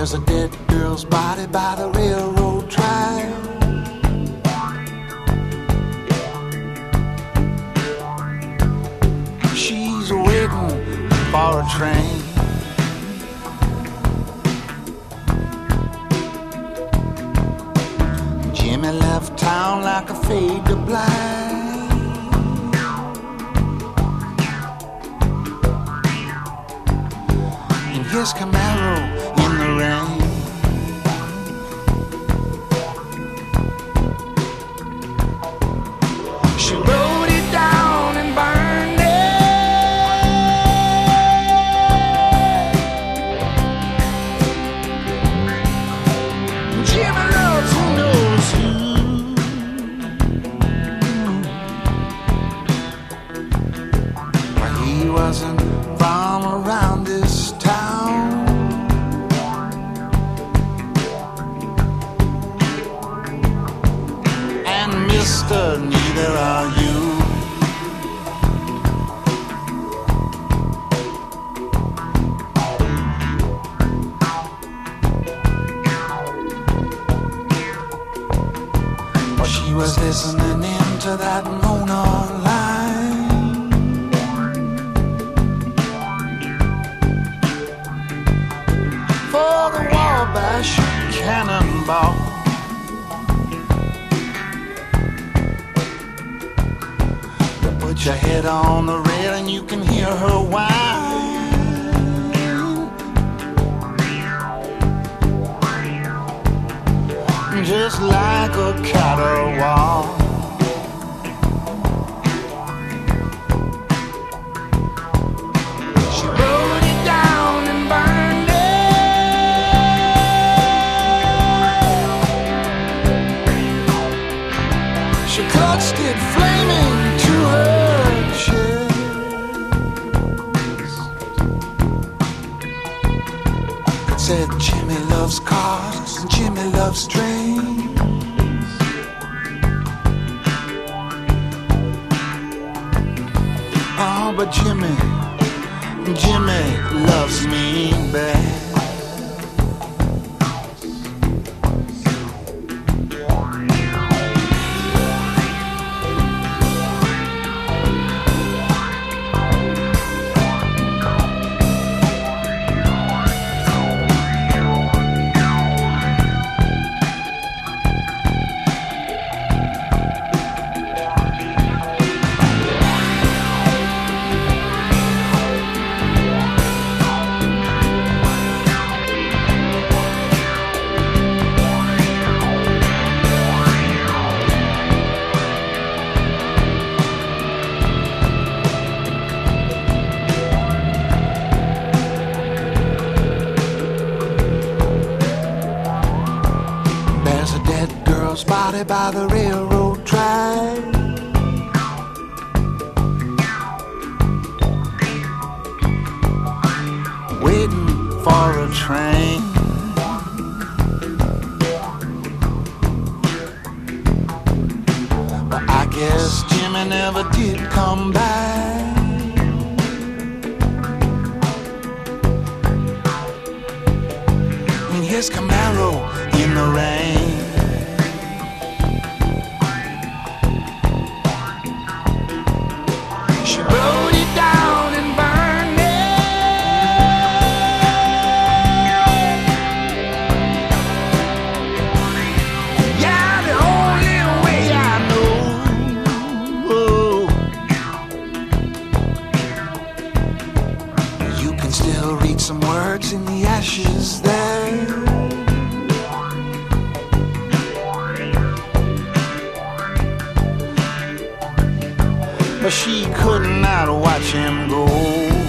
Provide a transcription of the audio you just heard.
There's a dead girl's body by the railroad track. She's waiting for a train. Jimmy left town like a fade to black. In his Camaro in the rain. She rode it down and burned it. Jimmy loves who knows who. But he wasn't from around this town. And mister, neither are you. Well, she was listening in to that Mona line. For the Wabash Cannonball. Put your head on the rail and you can hear her whine. Just like a caterwaul. She rode it down and burned it. She clutched it flaming to her chest. It said Jimmy loves cars and Jimmy loves trains. Oh, but Jimmy loves me bad. There's a dead girl's body by the railroad track. Waiting for a train. But I guess Jimmy never did come back. In his Camaro in the rain. She rode it down and burned it. Yeah, the only way I know. You can still read some words in the ashes there. But she could not watch him go.